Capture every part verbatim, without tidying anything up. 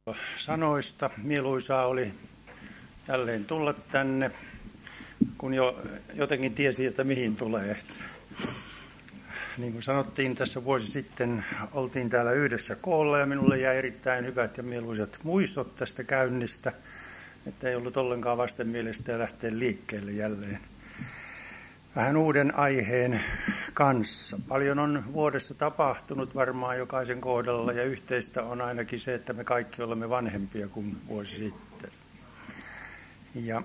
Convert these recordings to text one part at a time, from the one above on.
Sanoista mieluisaa oli jälleen tulla tänne, kun jo jotenkin tiesi, että mihin tulee. Niin kuin sanottiin, tässä vuosi sitten oltiin täällä yhdessä koolla ja minulle jäi erittäin hyvät ja mieluisat muistot tästä käynnistä, että ei ollut ollenkaan vastenmielistä ja lähteä liikkeelle jälleen vähän uuden aiheen kanssa. Paljon on vuodessa tapahtunut varmaan jokaisen kohdalla ja yhteistä on ainakin se, että me kaikki olemme vanhempia kuin vuosi sitten. Ja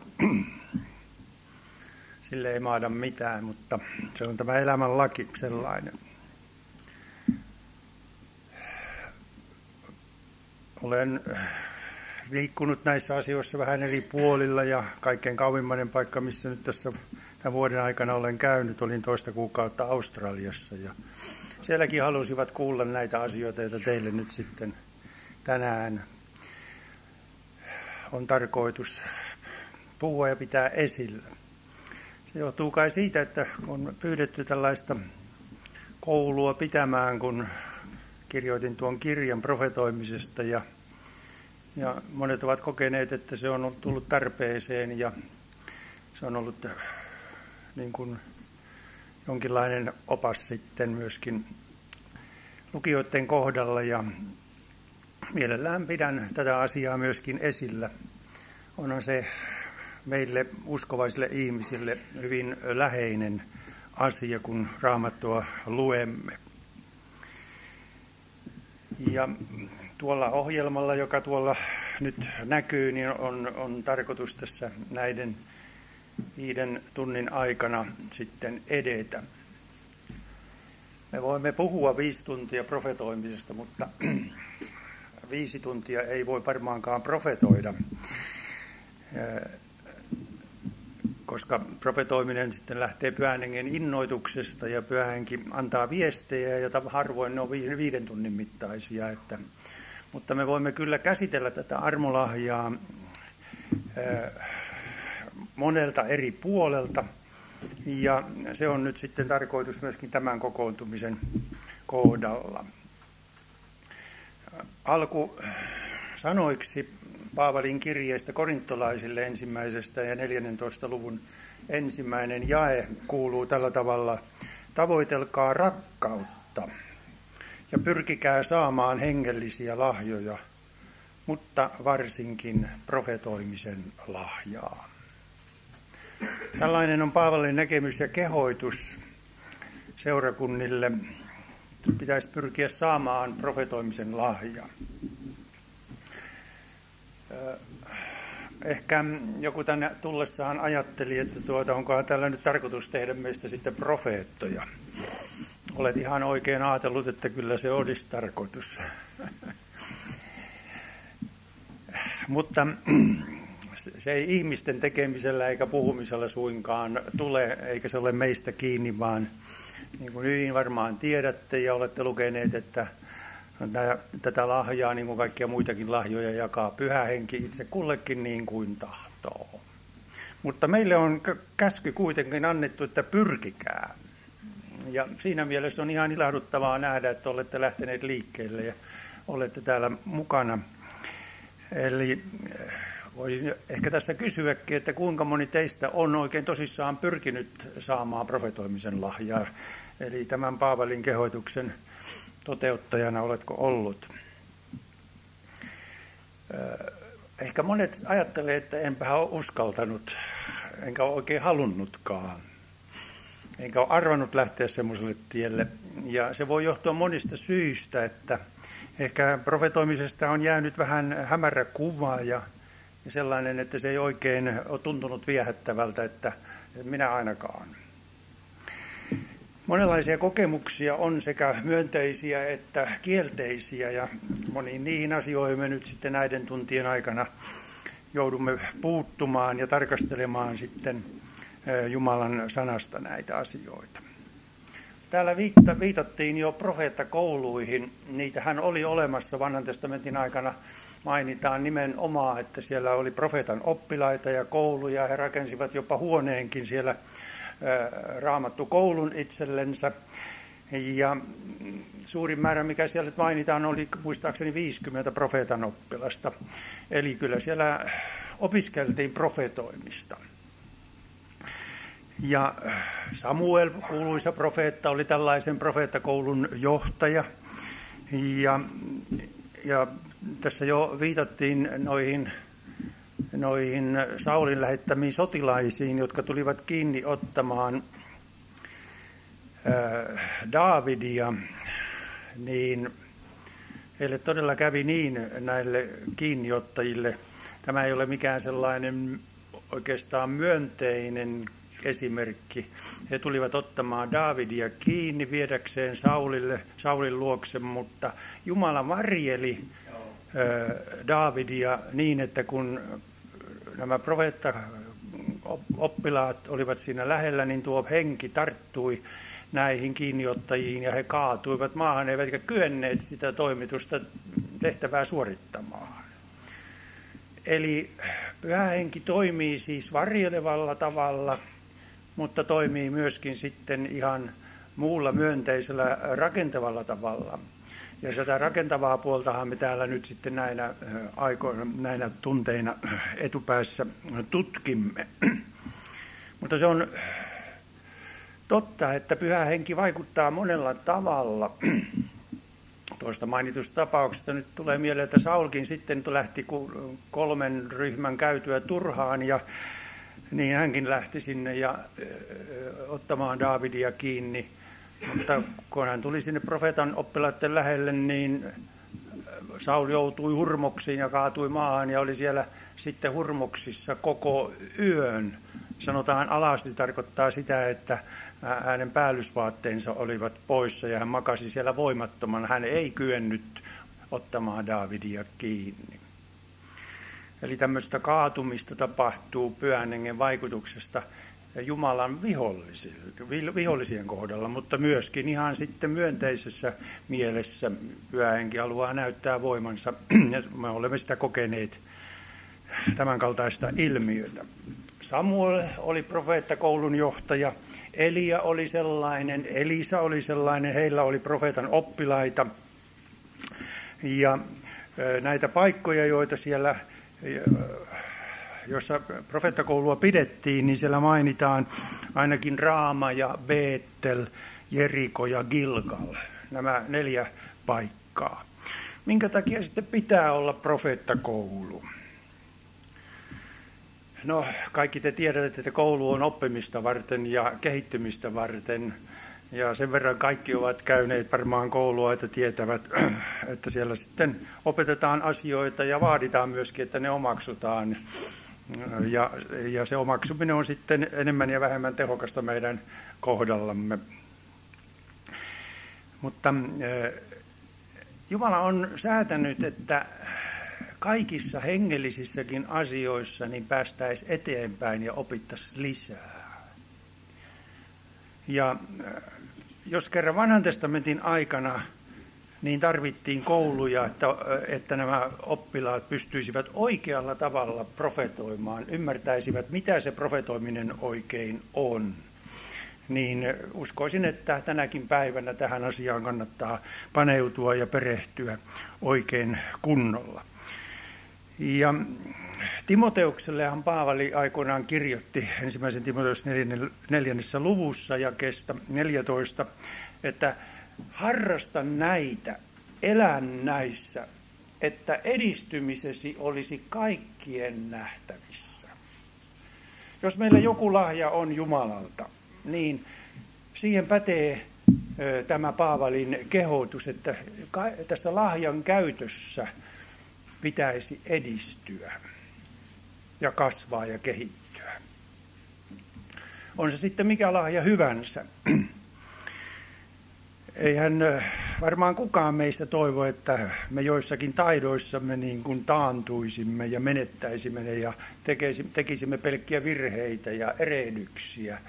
sille ei maada mitään, mutta se on tämä elämän laki sellainen. Olen liikkunut näissä asioissa vähän eri puolilla ja kaikkein kauimmainen paikka, missä nyt tässä tämän vuoden aikana olen käynyt, olin toista kuukautta Australiassa ja sielläkin halusivat kuulla näitä asioita, joita teille nyt sitten tänään on tarkoitus puhua ja pitää esillä. Se johtuu kai siitä, että on pyydetty tällaista koulua pitämään, kun kirjoitin tuon kirjan profetoimisesta ja, ja monet ovat kokeneet, että se on tullut tarpeeseen ja se on ollut niin kuin jonkinlainen opas sitten myöskin lukijoiden kohdalla ja mielellään pidän tätä asiaa myöskin esillä. Onhan se meille uskovaisille ihmisille hyvin läheinen asia, kun Raamattua luemme. Ja tuolla ohjelmalla, joka tuolla nyt näkyy, niin on, on tarkoitus tässä näiden viiden tunnin aikana sitten edetä. Me voimme puhua viisi tuntia profetoimisesta, mutta viisi tuntia ei voi varmaankaan profetoida, koska profetoiminen sitten lähtee Pyhän Hengen innoituksesta ja Pyhä Henki antaa viestejä, joita harvoin ne on viiden tunnin mittaisia. Että, mutta me voimme kyllä käsitellä tätä armolahjaa monelta eri puolelta, ja se on nyt sitten tarkoitus myöskin tämän kokoontumisen kohdalla. Alku sanoiksi Paavalin kirjeestä korintolaisille ensimmäisestä ja neljännentoista luvun ensimmäinen jae kuuluu tällä tavalla: tavoitelkaa rakkautta ja pyrkikää saamaan hengellisiä lahjoja, mutta varsinkin profetoimisen lahjaa. Tällainen on Paavalin näkemys ja kehoitus seurakunnille. Pitäisi pyrkiä saamaan profetoimisen lahja. Ehkä joku tänne tullessaan ajatteli, että tuota, onkohan tällä nyt tarkoitus tehdä meistä sitten profeettoja. Olet ihan oikein ajatellut, että kyllä se olisi tarkoitus. Mutta se ei ihmisten tekemisellä eikä puhumisella suinkaan tule, eikä se ole meistä kiinni, vaan niin kuin hyvin varmaan tiedätte ja olette lukeneet, että tätä lahjaa, niin kuin kaikkia muitakin lahjoja, jakaa Pyhä Henki itse kullekin niin kuin tahtoo. Mutta meille on käsky kuitenkin annettu, että pyrkikää. Ja siinä mielessä on ihan ilahduttavaa nähdä, että olette lähteneet liikkeelle ja olette täällä mukana. Eli voisin ehkä tässä kysyäkin, että kuinka moni teistä on oikein tosissaan pyrkinyt saamaan profetoimisen lahjaa. Eli tämän Paavalin kehoituksen toteuttajana oletko ollut? Ehkä monet ajattelee, että enpä ole uskaltanut, enkä ole oikein halunnutkaan. Enkä ole arvannut lähteä semmoiselle tielle. Ja se voi johtua monista syistä, että ehkä profetoimisesta on jäänyt vähän hämärä kuva ja, ja sellainen, että se ei oikein ole tuntunut viehättävältä, että minä ainakaan. Monenlaisia kokemuksia on sekä myönteisiä että kielteisiä ja moniin niihin asioihin me nyt sitten näiden tuntien aikana joudumme puuttumaan ja tarkastelemaan sitten Jumalan sanasta näitä asioita. Täällä viitattiin jo profeettakouluihin. Niitähän oli olemassa Vanhan testamentin aikana. Mainitaan nimenomaan, että siellä oli profeetan oppilaita ja kouluja. He rakensivat jopa huoneenkin siellä Raamattu koulun itsellensä. Ja suurin määrä, mikä siellä mainitaan, oli muistaakseni viisikymmentä profeetan oppilasta. Eli kyllä siellä opiskeltiin profetoimista. Ja Samuel, kuuluisa profeetta, oli tällaisen profeettakoulun johtaja. Ja, ja tässä jo viitattiin noihin, noihin Saulin lähettämiin sotilaisiin, jotka tulivat kiinni ottamaan äh, Daavidia. Niin heille todella kävi niin näille kiinniottajille. Tämä ei ole mikään sellainen oikeastaan myönteinen esimerkki. He tulivat ottamaan Daavidia kiinni viedäkseen Saulille, Saulin luokse, mutta Jumala varjeli Daavidia niin, että kun nämä profeetta-oppilaat olivat siinä lähellä, niin tuo henki tarttui näihin kiinniottajiin ja he kaatuivat maahan, eivätkä kyenneet sitä toimitusta tehtävää suorittamaan. Eli Pyhä Henki toimii siis varjelevalla tavalla, mutta toimii myöskin sitten ihan muulla myönteisellä rakentavalla tavalla. Ja sitä rakentavaa puoltahan me täällä nyt sitten näinä aikoina, näinä tunteina etupäässä tutkimme. Mutta se on totta, että Pyhä Henki vaikuttaa monella tavalla. Tuosta mainitusta tapauksesta nyt tulee mieleen, että Saulkin sitten lähti kolmen ryhmän käytyä turhaan, ja niin hänkin lähti sinne ja ö, ottamaan Daavidia kiinni. Mutta kun hän tuli sinne profeetan oppilaiden lähelle, niin Saul joutui hurmoksiin ja kaatui maahan ja oli siellä sitten hurmoksissa koko yön. Sanotaan alasti, tarkoittaa sitä, että hänen päällysvaatteensa olivat poissa ja hän makasi siellä voimattoman. Hän ei kyennyt ottamaan Daavidia kiinni. Eli tämmöistä kaatumista tapahtuu Pyhän Hengen vaikutuksesta Jumalan vihollisien kohdalla, mutta myöskin ihan sitten myönteisessä mielessä Pyhä Henki haluaa näyttää voimansa. Me olemme sitä kokeneet, tämän kaltaista ilmiötä. Samuel oli profeettakoulun johtaja, Elia oli sellainen, Elisa oli sellainen, heillä oli profeetan oppilaita. Ja näitä paikkoja, joita siellä, jossa profeettakoulua pidettiin, niin siellä mainitaan ainakin Raama ja Beetel, Jeriko ja Gilgal, nämä neljä paikkaa. Minkä takia sitten pitää olla profeettakoulu? No, kaikki te tiedätte, että koulu on oppimista varten ja kehittymistä varten. Ja sen verran kaikki ovat käyneet varmaan koulua, että tietävät, että siellä sitten opetetaan asioita ja vaaditaan myöskin, että ne omaksutaan. Ja, ja se omaksuminen on sitten enemmän ja vähemmän tehokasta meidän kohdallamme. Mutta Jumala on säätänyt, että kaikissa hengellisissäkin asioissa niin päästäisiin eteenpäin ja opittaisiin lisää. Ja jos kerran Vanhan testamentin aikana niin tarvittiin kouluja, että, että nämä oppilaat pystyisivät oikealla tavalla profetoimaan, ymmärtäisivät, mitä se profetoiminen oikein on, niin uskoisin, että tänäkin päivänä tähän asiaan kannattaa paneutua ja perehtyä oikein kunnolla. Ja Timoteuksellehan Paavali aikoinaan kirjoitti ensimmäisen Timoteus neljännessä luvussa jakeesta neljätoista, että harrasta näitä, elä näissä, että edistymisesi olisi kaikkien nähtävissä. Jos meillä joku lahja on Jumalalta, niin siihen pätee ö, tämä Paavalin kehotus, että ka- tässä lahjan käytössä pitäisi edistyä ja kasvaa ja kehittyä. On se sitten mikä lahja hyvänsä. Eihän varmaan kukaan meistä toivo, että me joissakin taidoissamme niin kuin taantuisimme ja menettäisimme ne ja tekisimme pelkkiä virheitä ja erehdyksiä.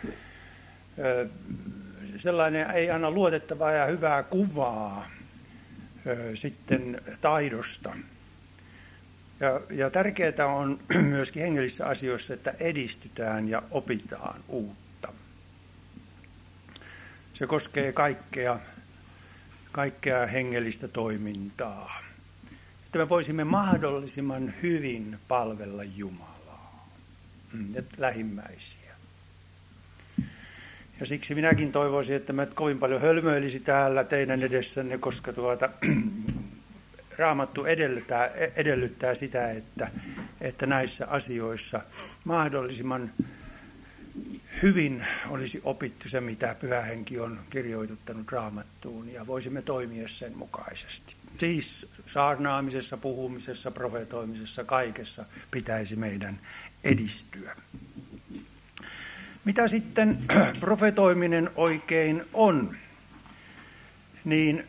Sellainen ei anna luotettavaa ja hyvää kuvaa sitten taidosta. Ja, ja tärkeää on myöskin hengellisissä asioissa, että edistytään ja opitaan uutta. Se koskee kaikkea, kaikkea hengellistä toimintaa. Että me voisimme mahdollisimman hyvin palvella Jumalaa ja lähimmäisiä. Ja siksi minäkin toivoisin, että mä et kovin paljon hölmöilisi täällä teidän edessänne, koska tuota, Raamattu edellyttää, edellyttää sitä, että, että näissä asioissa mahdollisimman hyvin olisi opittu se, mitä Pyhä Henki on kirjoituttanut Raamattuun, ja voisimme toimia sen mukaisesti. Siis saarnaamisessa, puhumisessa, profetoimisessa, kaikessa pitäisi meidän edistyä. Mitä sitten profetoiminen oikein on? Niin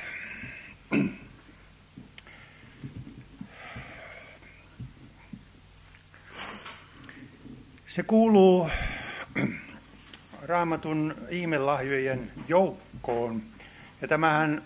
se kuuluu Raamatun ihmelahjojen joukkoon. Ja tämähän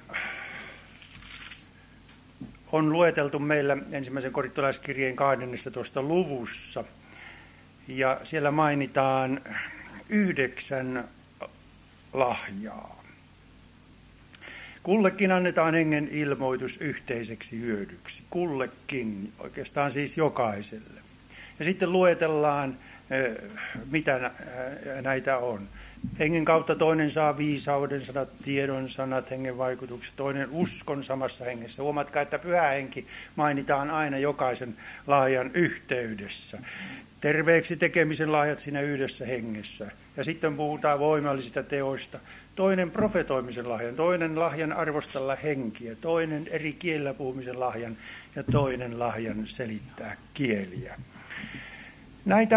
on lueteltu meillä ensimmäisen korintolaiskirjeen kahdennessatoista luvussa. Ja siellä mainitaan yhdeksän lahjaa. Kullekin annetaan hengen ilmoitus yhteiseksi hyödyksi. Kullekin, oikeastaan siis jokaiselle. Ja sitten luetellaan, mitä näitä on. Hengen kautta toinen saa viisauden sanat, tiedon sanat, hengen vaikutukset, toinen uskon samassa hengessä. Huomatkaa, että Pyhä Henki mainitaan aina jokaisen lahjan yhteydessä. Terveeksi tekemisen lahjat siinä yhdessä hengessä. Ja sitten puhutaan voimallisista teoista. Toinen profetoimisen lahjan, toinen lahjan arvostella henkiä, toinen eri kielellä puhumisen lahjan ja toinen lahjan selittää kieliä. Näitä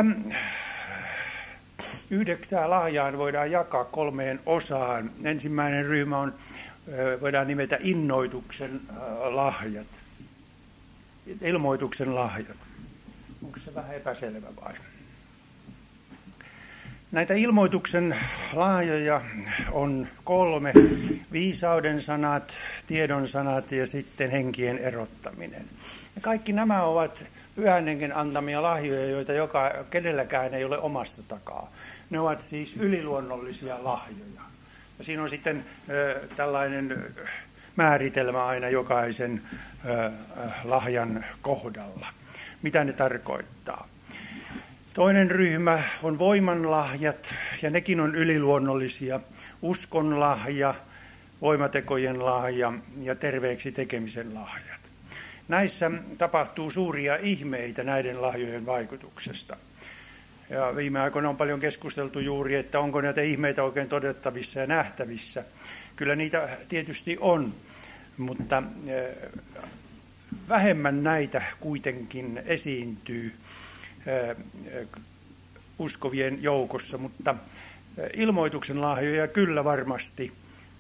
yhdeksää lahjaa voidaan jakaa kolmeen osaan. Ensimmäinen ryhmä on, voidaan nimetä innoituksen lahjat, ilmoituksen lahjat. Onko se vähän epäselvä vai? Näitä ilmoituksen lahjoja on kolme: viisauden sanat, tiedon sanat ja sitten henkien erottaminen. Ja kaikki nämä ovat Pyhän Hengen antamia lahjoja, joita joka, kenelläkään ei ole omasta takaa. Ne ovat siis yliluonnollisia lahjoja. Ja siinä on sitten ö, tällainen määritelmä aina jokaisen ö, lahjan kohdalla. Mitä ne tarkoittaa? Toinen ryhmä on voimanlahjat, ja nekin on yliluonnollisia. Uskon lahja, voimatekojen lahja ja terveeksi tekemisen lahjat. Näissä tapahtuu suuria ihmeitä näiden lahjojen vaikutuksesta. Ja viime aikoina on paljon keskusteltu juuri, että onko näitä ihmeitä oikein todettavissa ja nähtävissä. Kyllä niitä tietysti on, mutta vähemmän näitä kuitenkin esiintyy uskovien joukossa, mutta ilmoituksen lahjoja kyllä varmasti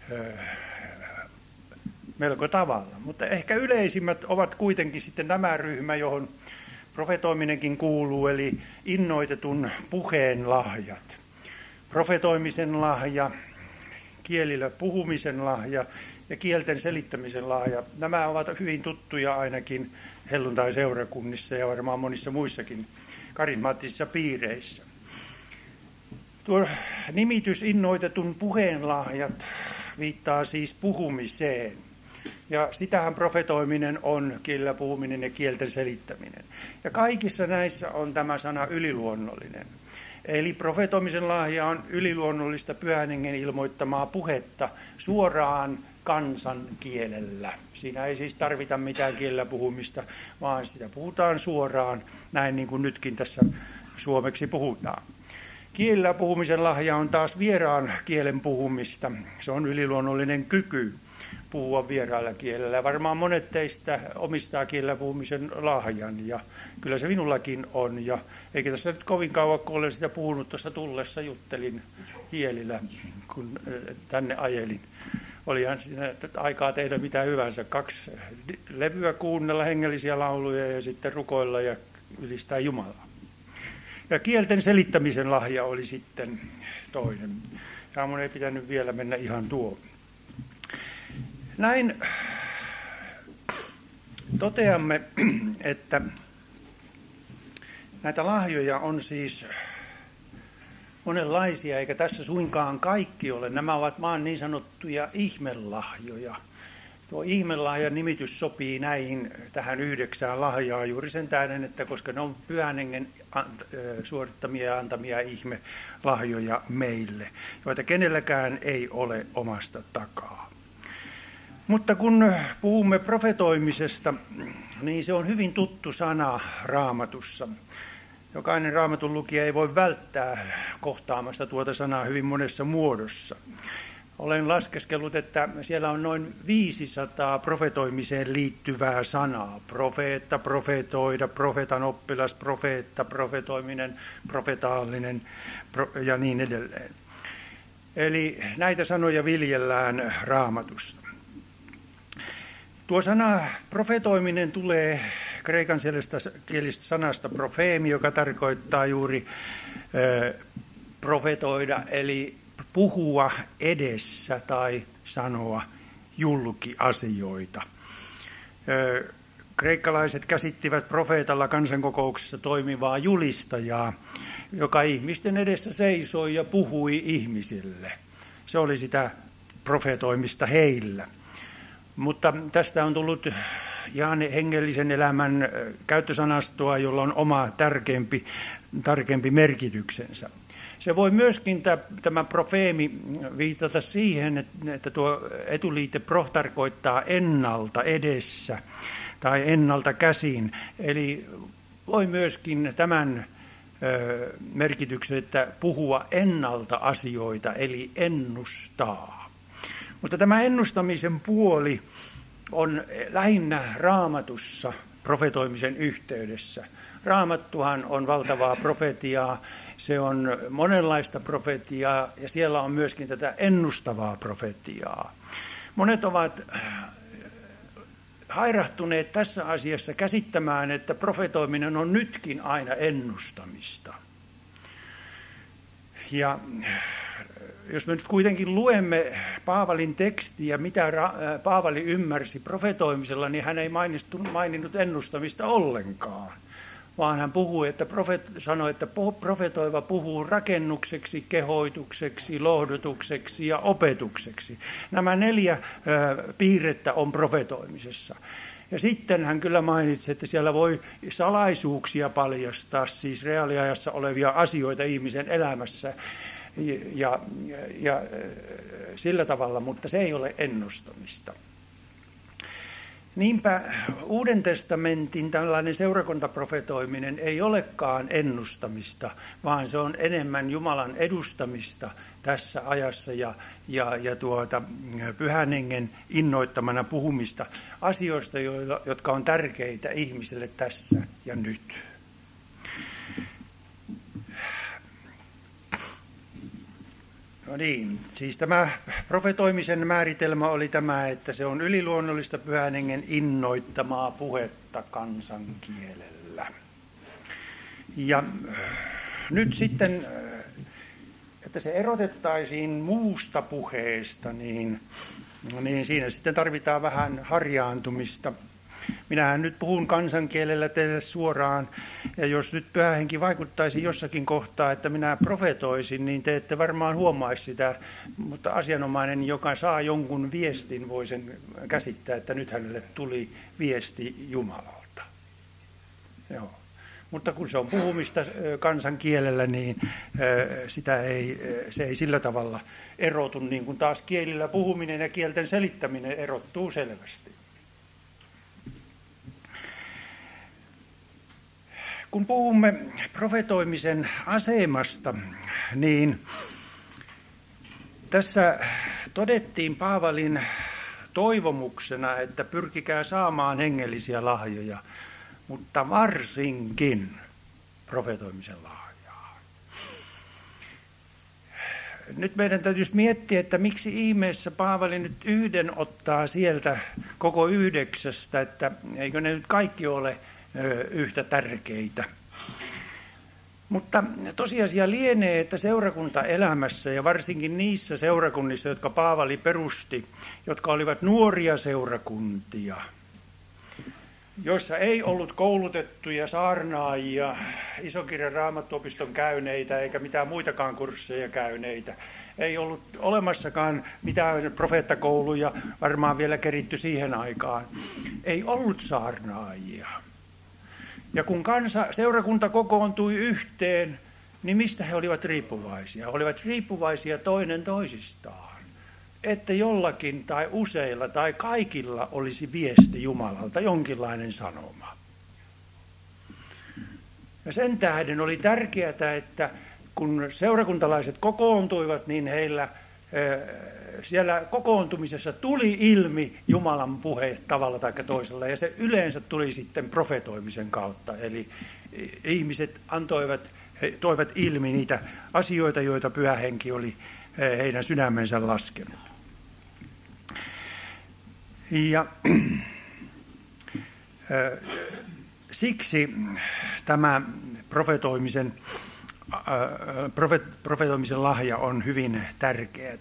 melko tavalla. Mutta ehkä yleisimmät ovat kuitenkin sitten tämä ryhmä, johon profetoiminenkin kuuluu, eli innoitetun puheen lahjat. Profetoimisen lahja, kielillä puhumisen lahja ja kielten selittämisen lahja. Nämä ovat hyvin tuttuja ainakin helluntai-seurakunnissa ja varmaan monissa muissakin karismaattisissa piireissä. Tuo nimitys innoitetun puheen lahjat viittaa siis puhumiseen. Ja sitähän profetoiminen on, kielellä puhuminen ja kielten selittäminen. Ja kaikissa näissä on tämä sana yliluonnollinen. Eli profetoimisen lahja on yliluonnollista Pyhän Hengen ilmoittamaa puhetta suoraan kansan kielellä. Siinä ei siis tarvita mitään kielellä puhumista, vaan sitä puhutaan suoraan, näin niin kuin nytkin tässä suomeksi puhutaan. Kielellä puhumisen lahja on taas vieraan kielen puhumista. Se on yliluonnollinen kyky puhua vieraalla kielellä. Varmaan monet teistä omistaa kielellä puhumisen lahjan, ja kyllä se minullakin on. Ja eikä tässä nyt kovin kauan, kun olen sitä puhunut tuossa tullessa, juttelin kielillä, kun tänne ajelin. Olihan siinä aikaa tehdä mitä hyvänsä. Kaksi levyä kuunnella hengellisiä lauluja ja sitten rukoilla ja ylistää Jumalaa. Ja kielten selittämisen lahja oli sitten toinen. Ja mun ei pitänyt vielä mennä ihan tuo. Näin toteamme, että näitä lahjoja on siis monenlaisia, eikä tässä suinkaan kaikki ole. Nämä ovat vaan niin sanottuja ihmelahjoja. Tuo ihmelahjan nimitys sopii näihin tähän yhdeksään lahjaa juuri sen tähden, että koska ne on Pyhän Hengen suorittamia ja antamia ihmelahjoja meille, joita kenelläkään ei ole omasta takaa. Mutta kun puhumme profetoimisesta, niin se on hyvin tuttu sana Raamatussa. Jokainen Raamatun lukija ei voi välttää kohtaamasta tuota sanaa hyvin monessa muodossa. Olen laskeskellut, että siellä on noin viisisataa profetoimiseen liittyvää sanaa. Profeetta, profetoida, profeetan oppilas, profeetta, profetoiminen, profetaalinen ja niin edelleen. Eli näitä sanoja viljellään Raamatusta. Tuo sana profetoiminen tulee kreikan kielisestä sanasta profeemi, joka tarkoittaa juuri ö, profetoida, eli puhua edessä tai sanoa julkiasioita. Ö, kreikkalaiset käsittivät profeetalla kansankokouksessa toimivaa julistajaa, joka ihmisten edessä seisoi ja puhui ihmisille. Se oli sitä profetoimista heillä. Mutta tästä on tullut ihan hengellisen elämän käyttösanastoa, jolla on oma tärkeämpi, tarkempi merkityksensä. Se voi myöskin tämä profeemi viitata siihen, että tuo etuliite pro tarkoittaa ennalta edessä tai ennalta käsin. Eli voi myöskin tämän merkityksen, että puhua ennalta asioita, eli ennustaa. Mutta tämä ennustamisen puoli on lähinnä Raamatussa profetoimisen yhteydessä. Raamattuhan on valtavaa profetiaa, se on monenlaista profetiaa ja siellä on myöskin tätä ennustavaa profetiaa. Monet ovat hairahtuneet tässä asiassa käsittämään, että profetoiminen on nytkin aina ennustamista. Ja jos me nyt kuitenkin luemme Paavalin tekstiä, mitä Paavali ymmärsi profetoimisella, niin hän ei maininnut ennustamista ollenkaan, vaan hän puhui, että profet, sanoi, että profetoiva puhuu rakennukseksi, kehoitukseksi, lohdutukseksi ja opetukseksi. Nämä neljä ö, piirrettä on profetoimisessa. Ja sitten hän kyllä mainitsi, että siellä voi salaisuuksia paljastaa, siis reaaliajassa olevia asioita ihmisen elämässä, Ja, ja, ja sillä tavalla, mutta se ei ole ennustamista. Niinpä Uuden testamentin tällainen seurakuntaprofetoiminen ei olekaan ennustamista, vaan se on enemmän Jumalan edustamista tässä ajassa ja, ja, ja tuota, Pyhän Hengen innoittamana puhumista asioista, joilla, jotka on tärkeitä ihmisille tässä ja nyt. No niin, siis tämä profetoimisen määritelmä oli tämä, että se on yliluonnollista Pyhän Hengen innoittamaa puhetta kansankielellä. Ja nyt sitten, että se erotettaisiin muusta puheesta, niin, niin siinä sitten tarvitaan vähän harjaantumista. Minähän nyt puhun kansankielellä teille suoraan, ja jos nyt Pyhä Henki vaikuttaisi jossakin kohtaa, että minä profetoisin, niin te ette varmaan huomaisi sitä, mutta asianomainen, joka saa jonkun viestin, voi sen käsittää, että nyt hänelle tuli viesti Jumalalta. Joo. Mutta kun se on puhumista kansankielellä, niin sitä ei, se ei sillä tavalla erotu, niin kuin taas kielillä puhuminen ja kielten selittäminen erottuu selvästi. Kun puhumme profetoimisen asemasta, niin tässä todettiin Paavalin toivomuksena, että pyrkikää saamaan hengellisiä lahjoja, mutta varsinkin profetoimisen lahjaa. Nyt meidän täytyisi miettiä, että miksi ihmeessä Paavali nyt yhden ottaa sieltä koko yhdeksästä, että eikö ne nyt kaikki ole yhtä tärkeitä. Mutta tosiasia lienee, että seurakuntaelämässä ja varsinkin niissä seurakunnissa, jotka Paavali perusti, jotka olivat nuoria seurakuntia, joissa ei ollut koulutettuja saarnaajia, Isokirjan Raamattuopiston käyneitä eikä mitään muitakaan kursseja käyneitä. Ei ollut olemassakaan mitään profeettakouluja, varmaan vielä keritty siihen aikaan. Ei ollut saarnaajia. Ja kun kansa, seurakunta kokoontui yhteen, niin mistä he olivat riippuvaisia? He olivat riippuvaisia toinen toisistaan. Että jollakin tai useilla tai kaikilla olisi viesti Jumalalta, jonkinlainen sanoma. Ja sen tähden oli tärkeää, että kun seurakuntalaiset kokoontuivat, niin heillä siellä kokoontumisessa tuli ilmi Jumalan puhe tavalla tai toisella. Ja se yleensä tuli sitten profetoimisen kautta. Eli ihmiset antoivat, he toivat ilmi niitä asioita, joita Pyhä Henki oli heidän sydämensä laskenut. Ja siksi tämä profetoimisen, profet, profetoimisen lahja on hyvin tärkeää.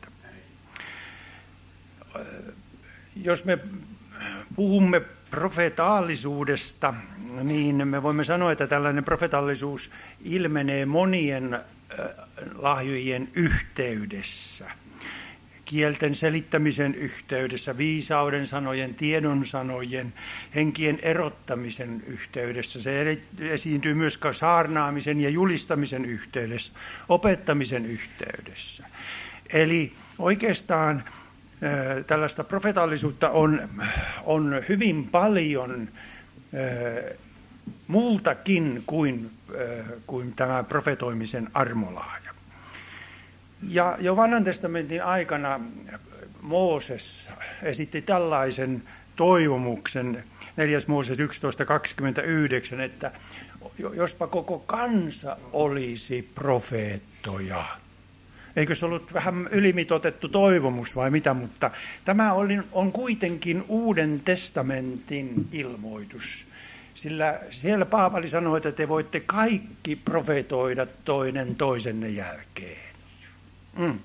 Jos me puhumme profetaallisuudesta, niin me voimme sanoa, että tällainen profetaallisuus ilmenee monien lahjojen yhteydessä. Kielten selittämisen yhteydessä, viisauden sanojen, tiedon sanojen, henkien erottamisen yhteydessä. Se esiintyy myös saarnaamisen ja julistamisen yhteydessä, opettamisen yhteydessä. Eli oikeastaan äh, tällaista profetaallisuutta on, on hyvin paljon äh, muultakin kuin, äh, kuin tämä profetoimisen armolahja. Ja jo Vanhan testamentin aikana Mooses esitti tällaisen toivomuksen, neljäs Mooses yksitoista kaksikymmentäyhdeksän, että jospa koko kansa olisi profeettoja. Eikö se ollut vähän ylimitoitettu toivomus vai mitä, mutta tämä on kuitenkin Uuden testamentin ilmoitus. Sillä siellä Paavali sanoi, että te voitte kaikki profetoida toinen toisenne jälkeen. Mm.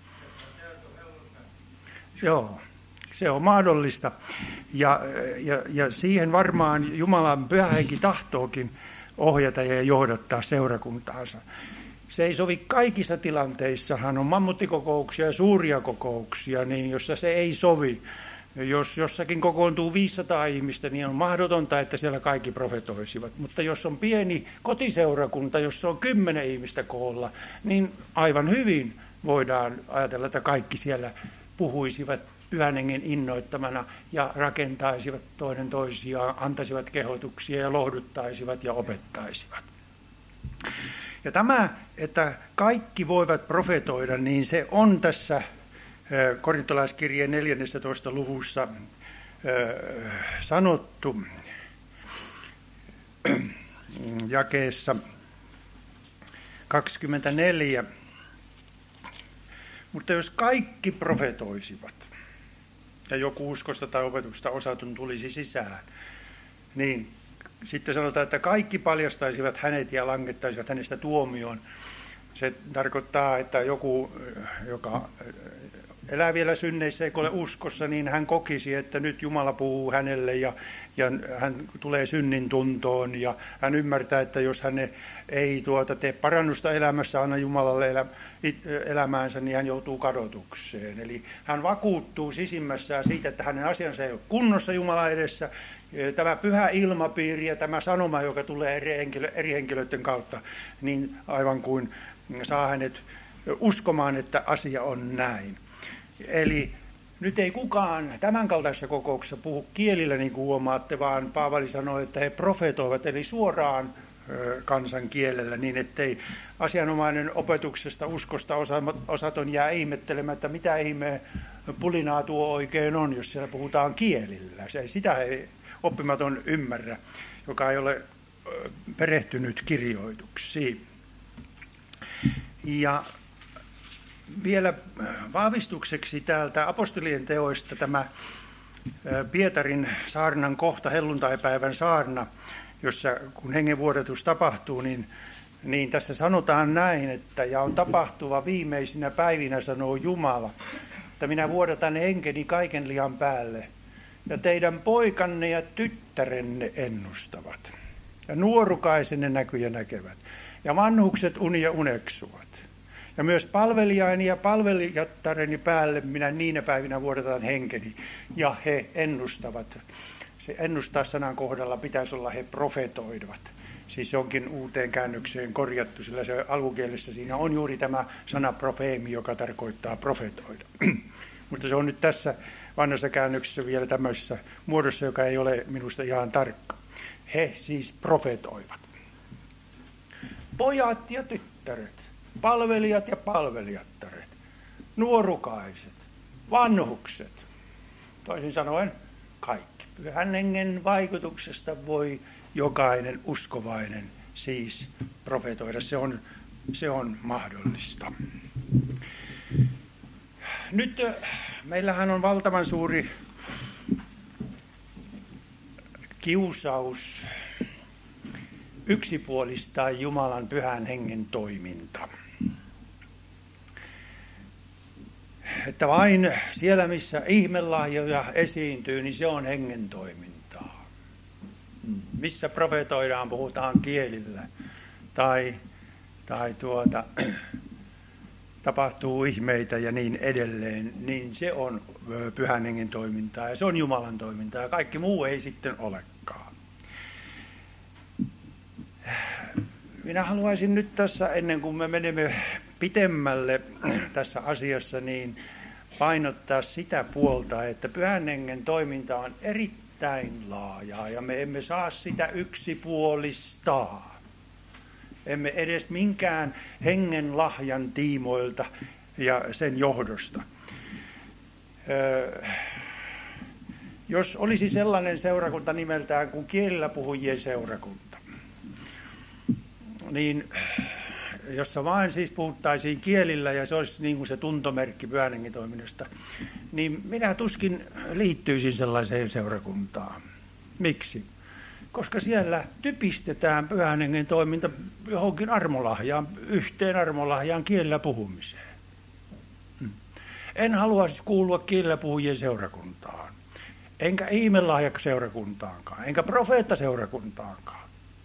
Joo, se on mahdollista. Ja, ja, ja siihen varmaan Jumalan Pyhä Henki tahtookin ohjata ja johdattaa seurakuntaansa. Se ei sovi kaikissa tilanteissa. Hän on mammuttikokouksia ja suuria kokouksia, niin jossa se ei sovi. Jos jossakin kokoontuu viisisataa ihmistä, niin on mahdotonta, että siellä kaikki profetoisivat. Mutta jos on pieni kotiseurakunta, jossa on kymmenen ihmistä koolla, niin aivan hyvin voidaan ajatella, että kaikki siellä puhuisivat Pyhän Hengen innoittamana ja rakentaisivat toinen toisiaan, antaisivat kehotuksia ja lohduttaisivat ja opettaisivat. Ja tämä, että kaikki voivat profetoida, niin se on tässä korintolaiskirjeen neljännessä luvussa sanottu jakeessa kaksikymmentäneljä. Mutta jos kaikki profetoisivat ja joku uskosta tai opetusta osatun tulisi sisään, niin sitten sanotaan, että kaikki paljastaisivat hänet ja langettaisivat hänestä tuomioon. Se tarkoittaa, että joku, joka elää vielä synneissä eikä ole uskossa, niin hän kokisi, että nyt Jumala puhuu hänelle ja, ja hän tulee synnin tuntoon ja hän ymmärtää, että jos hän ei tuota tee parannusta elämässä, anna Jumalalle elä, elämäänsä, niin hän joutuu kadotukseen. Eli hän vakuuttuu sisimmässään siitä, että hänen asiansa ei ole kunnossa Jumalan edessä. Tämä pyhä ilmapiiri ja tämä sanoma, joka tulee eri, henkilö, eri henkilöiden kautta, niin aivan kuin saa hänet uskomaan, että asia on näin. Eli nyt ei kukaan tämän kaltaisessa kokouksessa puhu kielillä, niin kuin huomaatte, vaan Paavali sanoi, että he profetoivat, eli suoraan kansan kielellä, niin ettei asianomainen opetuksesta, uskosta osaton jää ihmettelemään, että mitä ihmeen pulinaa tuo oikein on, jos siellä puhutaan kielillä. Se, sitä ei oppimaton ymmärrä, joka ei ole perehtynyt kirjoituksiin. Ja vielä vahvistukseksi täältä apostolien teoista tämä Pietarin saarnan kohta, helluntaipäivän saarna, jossa kun hengenvuodatus tapahtuu, niin, niin tässä sanotaan näin, että ja on tapahtuva viimeisinä päivinä, sanoo Jumala, että minä vuodatan henkeni kaiken lihan päälle. ja teidän poikanne ja tyttärenne ennustavat. Ja nuorukaisenne näkyjä näkevät. Ja vanhukset unia uneksuvat. Ja myös palvelijani ja palvelijattareni päälle minä niinä päivinä vuodataan henkeni. Ja he ennustavat. Se ennustaa sanan kohdalla pitäisi olla he profetoivat. Siis onkin uuteen käännökseen korjattu, sillä se alkukielessä siinä on juuri tämä sana profeemi, joka tarkoittaa profetoida. Mutta se on nyt tässä vanhassa käännöksessä vielä tämmöisessä muodossa, joka ei ole minusta ihan tarkka. He siis profetoivat. Pojat ja tyttäret, palvelijat ja palvelijattaret, nuorukaiset, vanhukset, toisin sanoen kaikki. Pyhän hengen vaikutuksesta voi jokainen uskovainen siis profetoida. Se on, se on mahdollista. Nyt meillähän on valtavan suuri kiusaus yksipuolistaa Jumalan pyhän hengen toiminta. Että vain siellä, missä ihmelahjoja esiintyy, niin se on hengen toimintaa. Missä profetoidaan, puhutaan kielillä tai, tai tuota, tapahtuu ihmeitä ja niin edelleen, niin se on pyhän hengen toimintaa ja se on Jumalan toimintaa ja kaikki muu ei sitten olekaan. Minä haluaisin nyt tässä, ennen kuin me menemme pitemmälle tässä asiassa, niin painottaa sitä puolta, että pyhän hengen toiminta on erittäin laajaa ja me emme saa sitä yksipuolistaa. Emme edes minkään hengen lahjan tiimoilta ja sen johdosta. Öö, jos olisi sellainen seurakunta nimeltään kuin kielillä puhujien seurakunta, niin jossa vain siis puhuttaisiin kielillä ja se olisi niin kuin se tuntomerkki pyhän hengen toiminnasta, niin minä tuskin liittyisin sellaiseen seurakuntaan. Miksi? Koska siellä typistetään pyhän hengen toiminta johonkin armolahjaan, yhteen armolahjaan kielellä puhumiseen. En halua siis kuulua kielellä puhujien seurakuntaan, enkä ihmelahjaseurakuntaankaan, enkä profeettaseurakuntaankaan.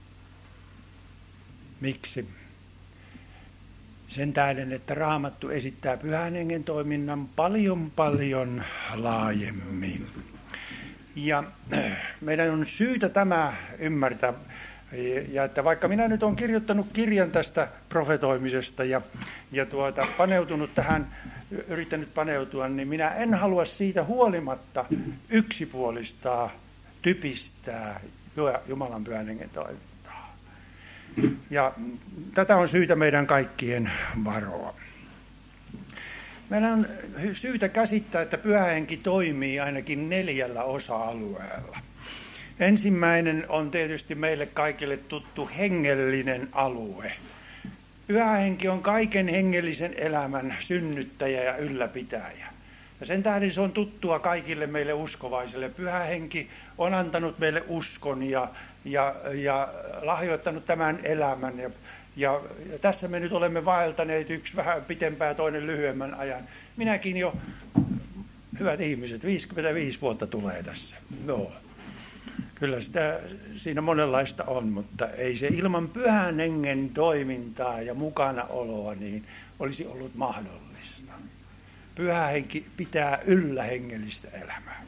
Miksi? Sen tähden, että Raamattu esittää pyhän hengen toiminnan paljon paljon laajemmin. Ja meidän on syytä tämä ymmärtää, ja että vaikka minä nyt olen kirjoittanut kirjan tästä profetoimisesta ja, ja tuota, paneutunut tähän, yrittänyt paneutua, niin minä en halua siitä huolimatta yksipuolistaa, typistää Jumalan pyhän hengen toimintaa. Ja tätä on syytä meidän kaikkien varoa. Meidän on syytä käsittää, että pyhä henki toimii ainakin neljällä osa-alueella. Ensimmäinen on tietysti meille kaikille tuttu hengellinen alue. Pyhä henki on kaiken hengellisen elämän synnyttäjä ja ylläpitäjä. Ja sen tähden se on tuttua kaikille meille uskovaisille. Pyhä henki on antanut meille uskon ja, ja, ja lahjoittanut tämän elämän. Ja, ja, ja tässä me nyt olemme vaeltaneet yksi vähän pitempää, toinen lyhyemmän ajan. Minäkin jo, hyvät ihmiset, viisikymmentäviisi vuotta tulee tässä. Joo. Kyllä sitä siinä monenlaista on, mutta ei se ilman pyhän hengen toimintaa ja mukanaoloa niin olisi ollut mahdollista. Pyhä henki pitää yllä hengellistä elämää.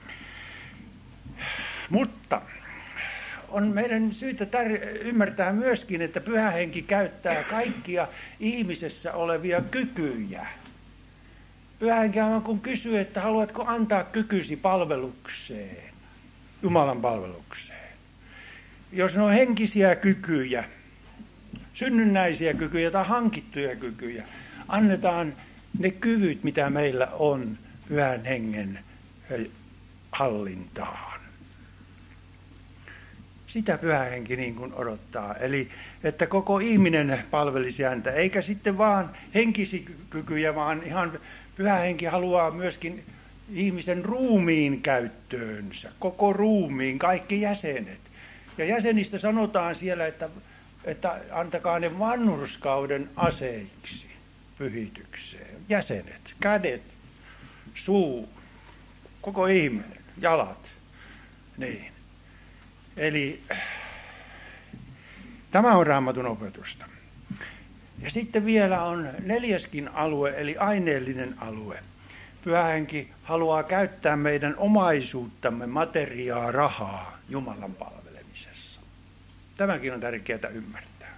Mutta on meidän syytä tar- ymmärtää myöskin, että pyhä henki käyttää kaikkia ihmisessä olevia kykyjä. Pyhä henki on kun kysyy, että haluatko antaa kykysi palvelukseen, Jumalan palvelukseen. Jos ne on henkisiä kykyjä, synnynnäisiä kykyjä tai hankittuja kykyjä, annetaan ne kyvyt, mitä meillä on pyhän hengen hallintaan. Sitä pyhä henki niin kuin odottaa. Eli että koko ihminen palvelisi häntä, eikä sitten vaan henkisiä kykyjä, vaan ihan pyhä henki haluaa myöskin ihmisen ruumiin käyttöönsä, koko ruumiin, kaikki jäsenet. Ja jäsenistä sanotaan siellä, että, että antakaa ne vanhurskauden aseiksi pyhitykseen. Jäsenet, kädet, suu, koko ihminen. jalat. Niin. Eli tämä on Raamatun opetusta. Ja sitten vielä on neljäskin alue, eli aineellinen alue. Pyhä Henki haluaa käyttää meidän omaisuuttamme, materiaa, rahaa Jumalan palvelemisessa. Tämäkin on tärkeää ymmärtää.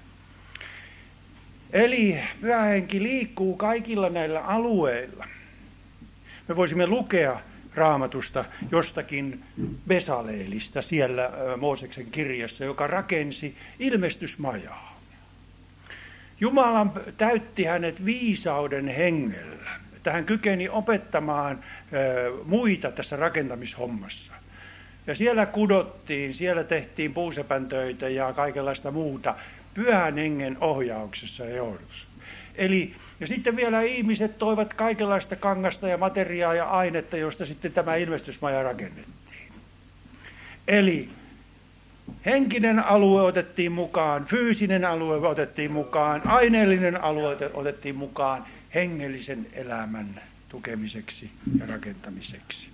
Eli Pyhä Henki liikkuu kaikilla näillä alueilla. Me voisimme lukea Raamatusta jostakin Besaleelista siellä Mooseksen kirjassa, joka rakensi ilmestysmajaa. Jumala täytti hänet viisauden hengellä, että hän kykeni opettamaan muita tässä rakentamishommassa. Ja siellä kudottiin, siellä tehtiin puusepäntöitä ja kaikenlaista muuta Pyhän Hengen ohjauksessa ja johdossa. Eli, ja sitten vielä ihmiset toivat kaikenlaista kangasta ja materiaa ja ainetta, josta sitten tämä ilmestysmaja rakennettiin. Eli henkinen alue otettiin mukaan, fyysinen alue otettiin mukaan, aineellinen alue otettiin mukaan hengellisen elämän tukemiseksi ja rakentamiseksi.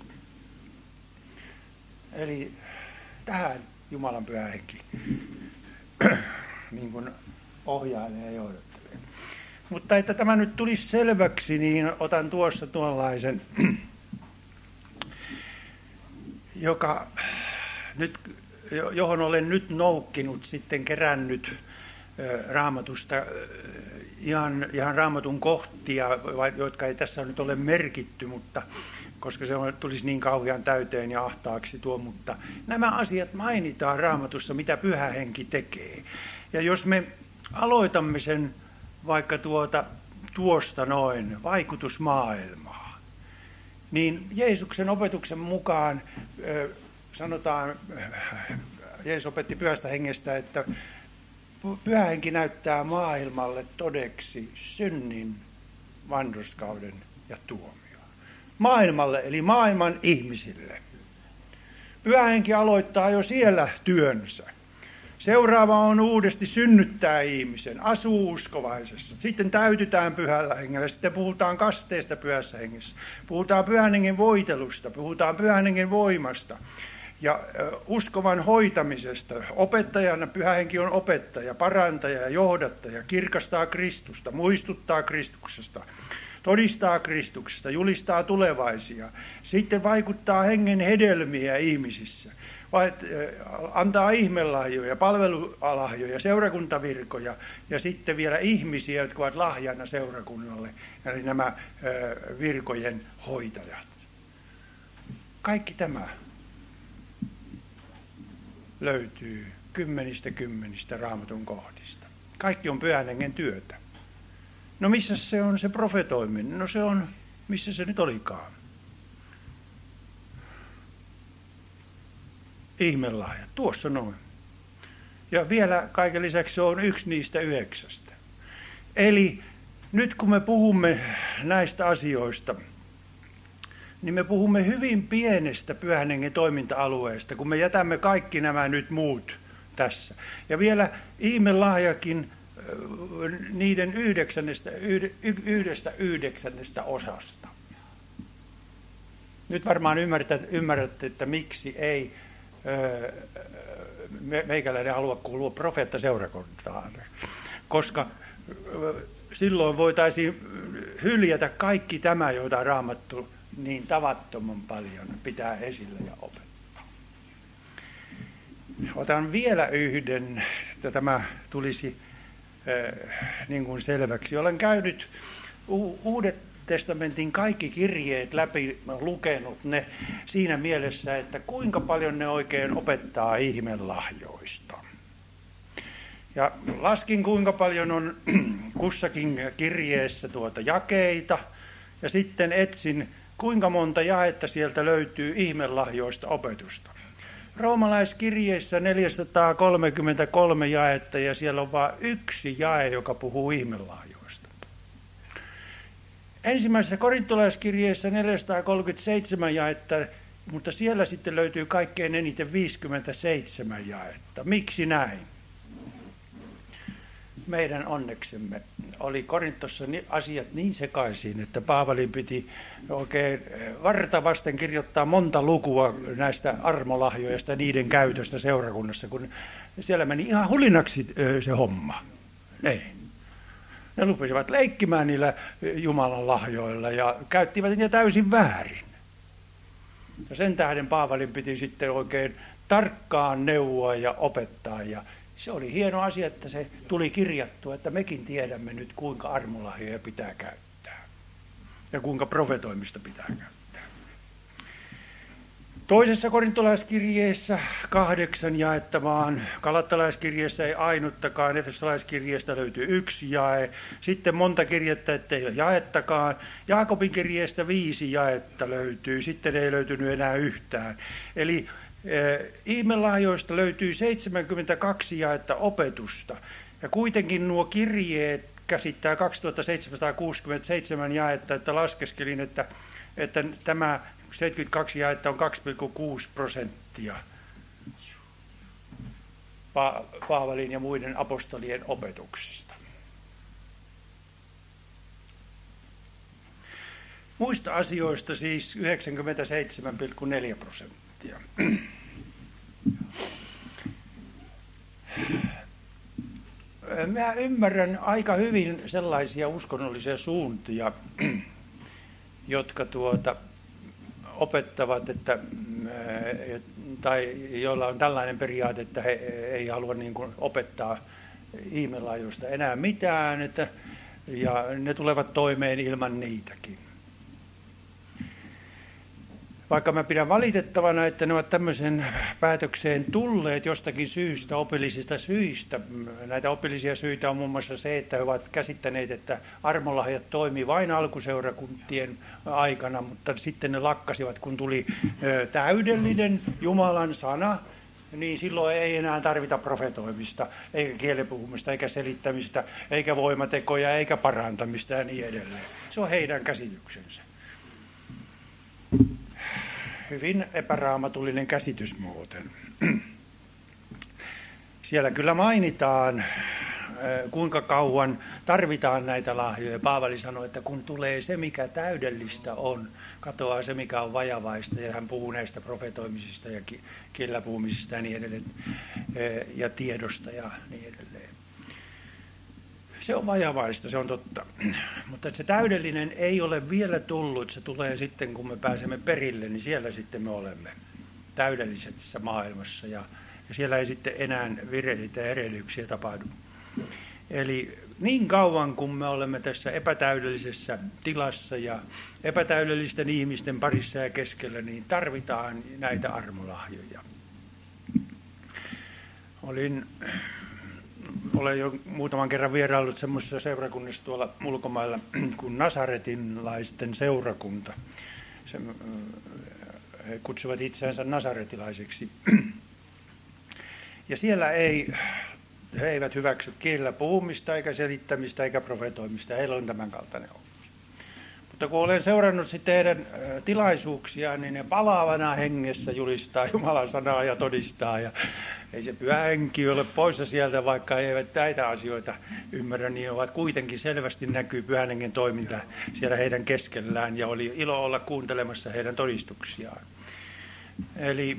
Eli tähän Jumalan Pyhä Henki niin kuin ohjailee ja johdattelee. Mutta että tämä nyt tulisi selväksi, niin otan tuossa tuollaisen, joka nyt, johon olen nyt noukkinut, sitten kerännyt Raamatusta ihan, ihan Raamatun kohtia, jotka ei tässä nyt ole merkitty, mutta koska se tulisi niin kauhean täyteen ja ahtaaksi tuo, mutta nämä asiat mainitaan Raamatussa, mitä Pyhä Henki tekee. Ja jos me aloitamme sen vaikka tuota, tuosta noin, vaikutusmaailmaa, niin Jeesuksen opetuksen mukaan sanotaan, Jeesus opetti Pyhästä Hengestä, että Pyhä Henki näyttää maailmalle todeksi synnin, vanhurskauden ja tuomion. Maailmalle, eli maailman ihmisille. Pyhä Henki aloittaa jo siellä työnsä. Seuraava on uudesti synnyttää ihmisen, asuu uskovaisessa. Sitten täytytään Pyhällä Hengellä, sitten puhutaan kasteesta Pyhässä Hengessä. Puhutaan Pyhän Hengen voitelusta, puhutaan Pyhän Hengen voimasta ja uskovan hoitamisesta. Opettajana Pyhä Henki on opettaja, parantaja ja johdattaja, kirkastaa Kristusta, muistuttaa Kristuksesta, todistaa Kristuksesta, julistaa tulevaisia. Sitten vaikuttaa hengen hedelmiä ihmisissä. Antaa ihmelahjoja, palvelulahjoja, seurakuntavirkoja ja sitten vielä ihmisiä, jotka ovat lahjana seurakunnalle, eli nämä virkojen hoitajat. Kaikki tämä löytyy kymmenistä kymmenistä Raamatun kohdista. Kaikki on Pyhän Hengen työtä. No missä se on se profetoiminen? No se on, missä se nyt olikaan? Ihmelahjat, tuossa noin. Ja vielä kaiken lisäksi se on yksi niistä yhdeksästä. Eli nyt kun me puhumme näistä asioista, niin me puhumme hyvin pienestä Pyhän Hengen toiminta-alueesta, kun me jätämme kaikki nämä nyt muut tässä. Ja vielä ihmelahjakin niiden yhdeksännestä, yhdestä yhdeksännestä osasta. Nyt varmaan ymmärrätte, ymmärrätte että miksi ei meikäläinen halua kuulua profeettaseurakuntaan, koska silloin voitaisiin hyljätä kaikki tämä, joita Raamattu niin tavattoman paljon pitää esillä ja opettaa. Otan vielä yhden, että tämä tulisi niin kuin selväksi. Olen käynyt Uudet testamentin kaikki kirjeet läpi, lukenut ne siinä mielessä, että kuinka paljon ne oikein opettaa ihmelahjoista. Ja laskin, kuinka paljon on kussakin kirjeessä tuota jakeita, ja sitten etsin, kuinka monta jaetta sieltä löytyy ihmelahjoista opetusta. Roomalaiskirjeessä neljäsataakolmekymmentäkolme jaetta, ja siellä on vain yksi jae, joka puhuu ihmelahjoista. Ensimmäisessä korintolaiskirjeessä neljäsataakolmekymmentäseitsemän jaetta, mutta siellä sitten löytyy kaikkein eniten viisikymmentäseitsemän jaetta. Miksi näin? meidän onneksemme oli Korintossa asiat niin sekaisin, että Paavalin piti oikein varta vasten kirjoittaa monta lukua näistä armolahjoista ja niiden käytöstä seurakunnassa, kun siellä meni ihan hulinaksi se homma. Ei. Ne lupasivat leikkimään niillä Jumalan lahjoilla ja käyttivät niitä täysin väärin. Ja sen tähden Paavalin piti sitten oikein tarkkaan neuvoa ja opettaa. Ja se oli hieno asia, että se tuli kirjattua, että mekin tiedämme nyt, kuinka armolahjoja pitää käyttää ja kuinka profetoimista pitää käyttää. Toisessa korintolaiskirjeessä kahdeksan jaetta vaan, galattalaiskirjeessä ei ainuttakaan, efesolaiskirjeestä löytyy yksi jae, sitten monta kirjettä, ettei ole jaettakaan, Jaakobin kirjeestä viisi jaetta löytyy, sitten ei löytynyt enää yhtään. Eli eh, ihmelahjoista löytyy seitsemänkymmentäkaksi jaetta opetusta, ja kuitenkin nuo kirjeet käsittää kaksituhattaseitsemänsataakuusikymmentäseitsemän jaetta, että laskeskelin, että, että tämä seitsemänkymmentäkaksi jaetta on kaksi pilkku kuusi prosenttia pa- Paavalin ja muiden apostolien opetuksesta. Muista asioista siis yhdeksänkymmentäseitsemän pilkku neljä prosenttia. Mä ymmärrän aika hyvin sellaisia uskonnollisia suuntia, jotka tuota opettavat, että, tai joilla on tällainen periaate, että he ei halua niin kuin opettaa ihmelaajoista enää mitään, että, ja ne tulevat toimeen ilman niitäkin. Vaikka mä pidän valitettavana, että ne ovat tämmöisen päätökseen tulleet jostakin syystä, opillisista syistä. Näitä opillisia syitä on muun muassa se, että he ovat käsittäneet, että armolahjat toimii vain alkuseurakuntien aikana, mutta sitten ne lakkasivat, kun tuli täydellinen Jumalan sana, niin silloin ei enää tarvita profetoimista, eikä kielenpuhumista, eikä selittämistä, eikä voimatekoja, eikä parantamista ja niin edelleen. Se on heidän käsityksensä. Hyvin epäraamatullinen käsitys muuten. Siellä kyllä mainitaan, kuinka kauan tarvitaan näitä lahjoja. Paavali sanoi, että kun tulee se, mikä täydellistä on, katoaa se, mikä on vajavaista. Ja hän puhuu näistä profetoimisista ja kielellä puhumisista ja niin edelleen, ja tiedosta ja niin edelleen. Se on vajavaista, se on totta. Mutta se täydellinen ei ole vielä tullut. Se tulee sitten, kun me pääsemme perille, niin siellä sitten me olemme täydellisessä maailmassa. Ja, ja siellä ei sitten enää vireitä ja erehdyksiä tapahdu. Eli niin kauan, kun me olemme tässä epätäydellisessä tilassa ja epätäydellisten ihmisten parissa ja keskellä, niin tarvitaan näitä armolahjoja. Olin... Olen jo muutaman kerran vieraillut semmoisessa seurakunnassa tuolla ulkomailla kuin nasaretinlaisten seurakunta. Se, he kutsuvat itseänsä nasaretilaisiksi. Ja siellä ei, he eivät hyväksy kielellä puhumista, eikä selittämistä, eikä profetoimista. Heillä on tämän kaltainen ongelma. Mutta kun olen seurannut sitten heidän tilaisuuksiaan, niin ne palaavana hengessä julistaa Jumalan sanaa ja todistaa. Ja ei se pyhä henki ole poissa sieltä, vaikka he eivät näitä asioita ymmärrä, niin ovat kuitenkin selvästi näkyy pyhän hengen toiminta siellä heidän keskellään. Ja oli ilo olla kuuntelemassa heidän todistuksiaan. Eli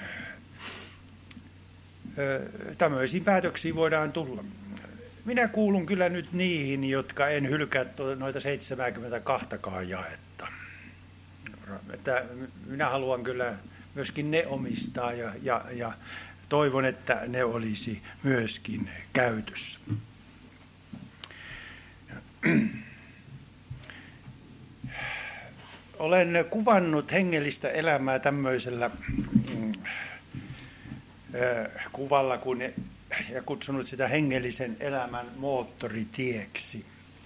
tämmöisiin päätöksiin voidaan tulla. Minä kuulun kyllä nyt niihin, jotka en hylkää noita seitsemänkymmentäkaksikaan jaetta. Että minä haluan kyllä myöskin ne omistaa ja, ja, ja toivon, että ne olisi myöskin käytössä. Olen kuvannut hengellistä elämää tämmöisellä mm, äh, kuvalla, kun ja kutsunut sitä hengellisen elämän moottoritieksi.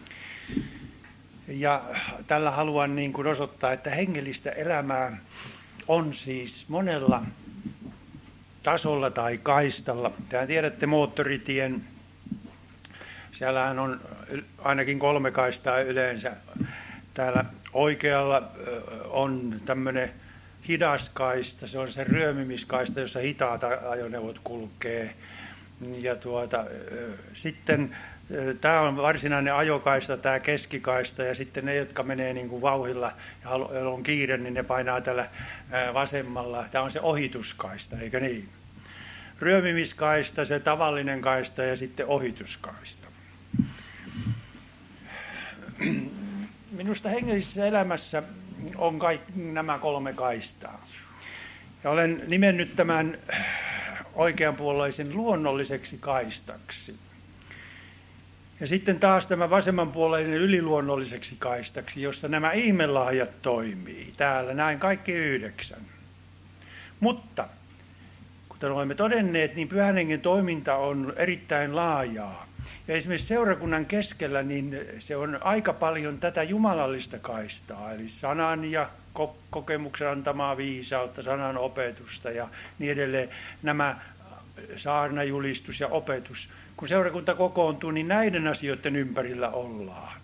Ja tällä haluan niin kuin osoittaa, että hengellistä elämää on siis monella tasolla tai kaistalla. Tehän tiedätte moottoritien, siellähän on ainakin kolme kaistaa yleensä. Täällä oikealla on tämmöinen hidas kaista, se on se ryömimiskaista, jossa hitaat ajoneuvot kulkee. Ja tuota, sitten tämä on varsinainen ajokaista, tämä keskikaista, ja sitten ne, jotka menee niin kuin vauhdilla ja on kiire, niin ne painaa tällä vasemmalla. Tämä on se ohituskaista, eikö niin? Ryömimiskaista, se tavallinen kaista ja sitten ohituskaista. Minusta hengellisessä elämässä on kaikki nämä kolme kaistaa. Ja olen nimennyt tämän oikeanpuoleisen luonnolliseksi kaistaksi. Ja sitten taas tämä vasemmanpuoleinen yliluonnolliseksi kaistaksi, jossa nämä ihmelahjat toimii. Täällä näin kaikki yhdeksän. Mutta kuten olemme todenneet, niin Pyhän Hengen toiminta on erittäin laajaa. Ja esimerkiksi seurakunnan keskellä niin se on aika paljon tätä jumalallista kaistaa, eli sanan ja kokemuksen antamaa viisautta, sanan opetusta ja niin edelleen. Nämä saarnajulistus ja opetus. Kun seurakunta kokoontuu, niin näiden asioiden ympärillä ollaan.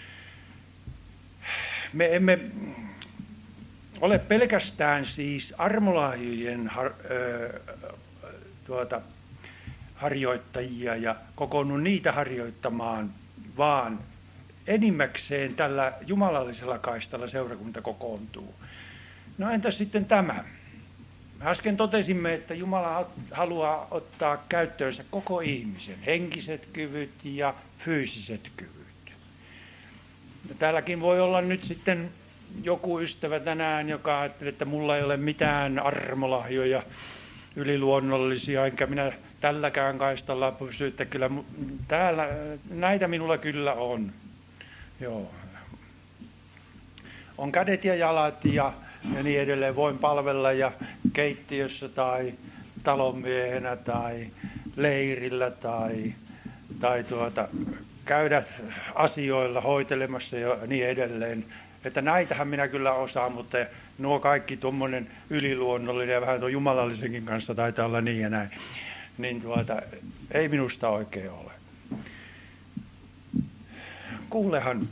Me emme ole pelkästään siis armolahjojen har, ö, tuota, harjoittajia ja kokoonnut niitä harjoittamaan, vaan enimmäkseen tällä jumalallisella kaistalla seurakunta kokoontuu. No entäs sitten tämä? Äsken totesimme, että Jumala haluaa ottaa käyttöönsä koko ihmisen, henkiset kyvyt ja fyysiset kyvyt. Ja täälläkin voi olla nyt sitten joku ystävä tänään, joka ajattelee, että mulla ei ole mitään armolahjoja yliluonnollisia, enkä minä tälläkään kaistalla pysy, että kyllä täällä, näitä minulla kyllä on. Joo. On kädet ja jalat ja, ja niin edelleen. Voin palvella ja keittiössä tai talonmiehenä tai leirillä tai, tai tuota, käydä asioilla hoitelemassa ja niin edelleen. Että näitähän minä kyllä osaan, mutta nuo kaikki tuommoinen yliluonnollinen ja vähän tuon jumalallisenkin kanssa taitaa olla niin ja näin. Niin tuota, ei minusta oikein ole. Kuulehan,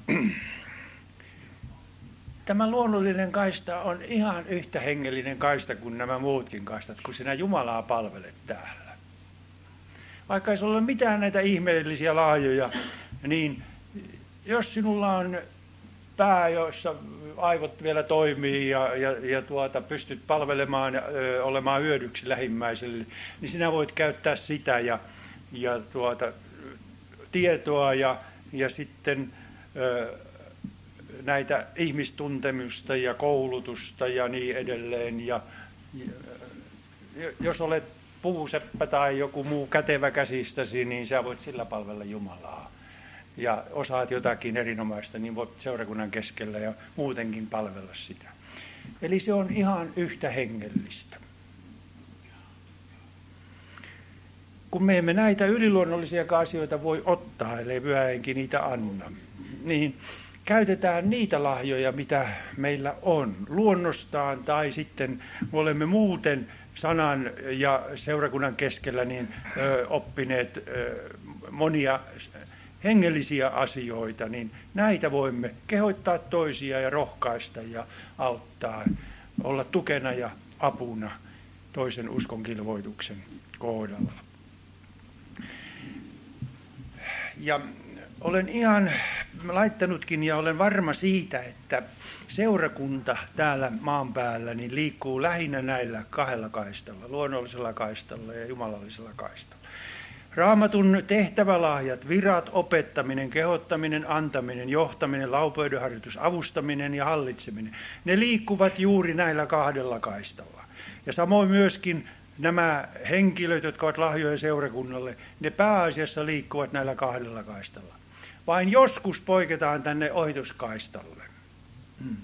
tämä luonnollinen kaista on ihan yhtä hengellinen kaista kuin nämä muutkin kaistat, kun sinä Jumalaa palvelet täällä. Vaikka ei ole mitään näitä ihmeellisiä lahjoja, niin jos sinulla on pää, jossa aivot vielä toimii ja, ja, ja tuota, pystyt palvelemaan ja ö, olemaan hyödyksi lähimmäiselle, niin sinä voit käyttää sitä ja, ja tuota, tietoa ja, ja sitten ö, näitä ihmistuntemusta ja koulutusta ja niin edelleen. Ja, ja, jos olet puuseppä tai joku muu kätevä käsistäsi, niin sä voit sillä palvella Jumalaa. Ja osaat jotakin erinomaista, niin voit seurakunnan keskellä ja muutenkin palvella sitä. Eli se on ihan yhtä hengellistä. Kun me emme näitä yliluonnollisia asioita voi ottaa, ellei Pyhä Henki niitä anna, niin käytetään niitä lahjoja, mitä meillä on luonnostaan, tai sitten me olemme muuten sanan ja seurakunnan keskellä niin ö, oppineet ö, monia hengellisiä asioita, niin näitä voimme kehottaa toisia ja rohkaista ja auttaa, olla tukena ja apuna toisen uskonkilvoituksen kohdalla. Ja olen ihan laittanutkin ja olen varma siitä, että seurakunta täällä maan päällä niin liikkuu lähinnä näillä kahdella kaistalla, luonnollisella kaistalla ja jumalallisella kaistalla. Raamatun tehtävälahjat, virat, opettaminen, kehottaminen, antaminen, johtaminen, laupeudenharjoitus, avustaminen ja hallitseminen, ne liikkuvat juuri näillä kahdella kaistalla. Ja samoin myöskin nämä henkilöt, jotka ovat lahjoja seurakunnalle, ne pääasiassa liikkuvat näillä kahdella kaistalla. Vain joskus poiketaan tänne ohituskaistalle. Hmm.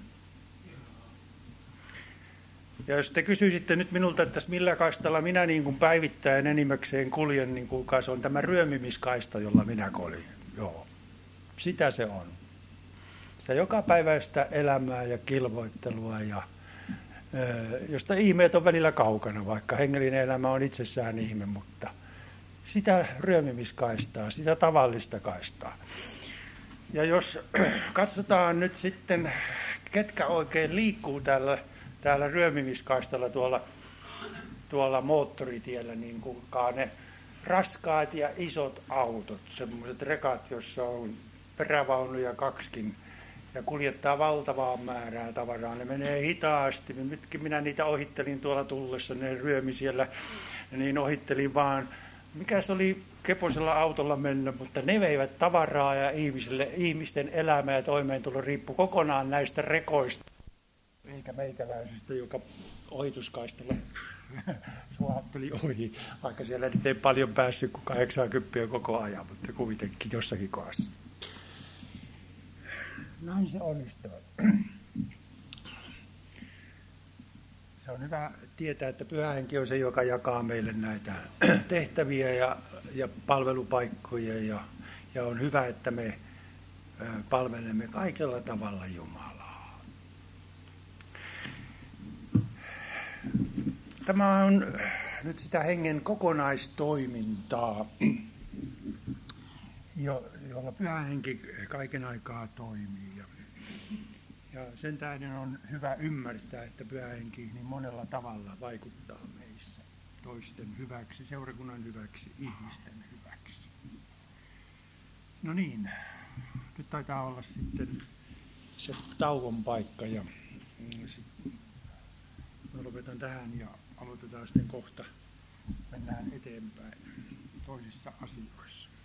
Ja jos te kysyisitte nyt minulta, että millä kaistalla minä niin kuin päivittäin enimmäkseen kuljen, niin kuulkaa, se on tämä ryömimiskaista, jolla minä koljin. Joo, sitä se on. Sitä jokapäiväistä elämää ja kilvoittelua, ja, josta ihmeet on välillä kaukana, vaikka hengellinen elämä on itsessään ihme, mutta sitä ryömimiskaistaa, sitä tavallista kaistaa. Ja jos katsotaan nyt sitten, ketkä oikein liikkuu täällä, täällä ryömimiskaistalla tuolla, tuolla moottoritiellä, niin kuulkaa ne raskaat ja isot autot, semmoiset rekat, joissa on perävaunuja kaksikin ja kuljettaa valtavaa määrää tavaraa. Ne menee hitaasti. Nytkin minä niitä ohittelin tuolla tullessa, ne ryömi siellä, niin ohittelin vaan. Mikä se oli Keposella autolla mennä, mutta ne veivät tavaraa ja ihmisille, ihmisten elämä ja toimeentulo riippui kokonaan näistä rekoista. Eikä meikäläisestä, joka ohituskaistalla suohatteli ohi, vaikka siellä nyt ei paljon päässyt kuin kahdeksankymmentä koko ajan, mutta kuitenkin jossakin kohdassa. Näin se on, ystävät. Se on hyvä tietää, että Pyhä Henki on se, joka jakaa meille näitä tehtäviä ja, ja palvelupaikkoja. Ja, ja on hyvä, että me palvelemme kaikella tavalla Jumalaa. Tämä on nyt sitä hengen kokonaistoimintaa, jolla Pyhä Henki kaiken aikaa toimii. Ja, ja sen tähden on hyvä ymmärtää, että Pyhä Henki niin monella tavalla vaikuttaa meissä toisten hyväksi, seurakunnan hyväksi, ihmisten hyväksi. No niin, nyt taitaa olla sitten se tauon paikka ja mä lopetan tähän ja aloitetaan sitten kohta, mennään eteenpäin toisissa asioissa.